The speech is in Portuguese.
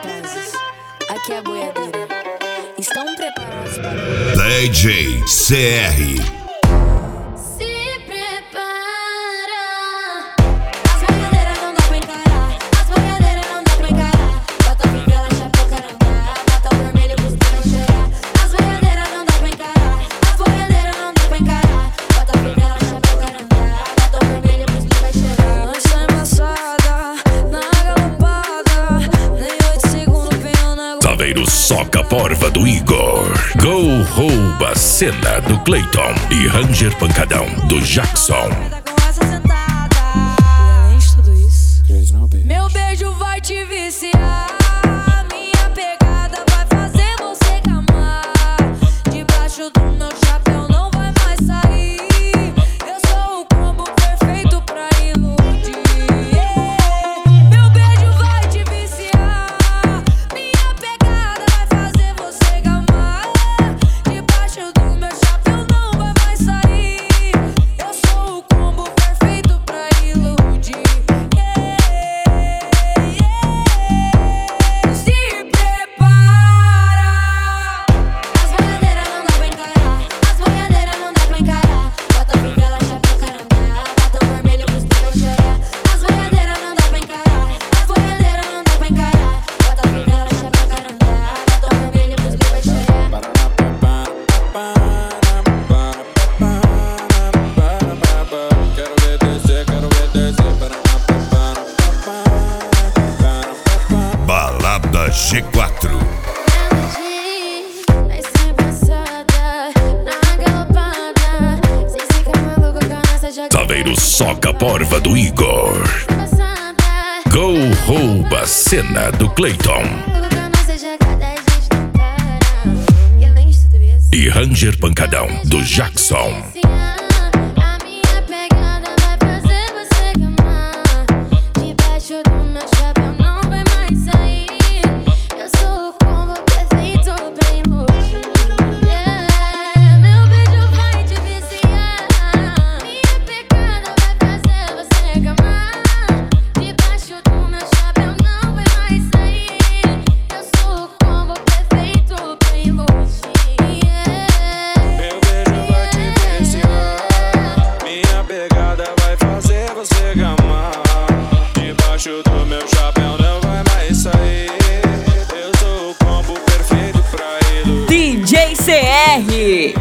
rapazes, aqui é a boiadeira. Estão preparados para DJ CR. Saveiro soca porva do Igor. Gol rouba cena do Clayton. E Ranger pancadão do Jackson. meu beijo vai te viciar. Minha pegada vai fazer você gamar. Debaixo do meu chapéu não vai mais sair. Eu sou o combo perfeito pra iludir. Meu beijo vai te viciar. Minha pegada vai fazer você gamar. Debaixo do meu chapéu não vai mais sair. Eu sou o combo perfeito pra iludir. Balada G4. Saveiro soca porva do Igor. Gol rouba cena do Clayton. E Ranger pancadão do Jackson. Debaixo do meu chapéu não vai mais sair. Eu sou o combo perfeito pra iludir. DJ CR.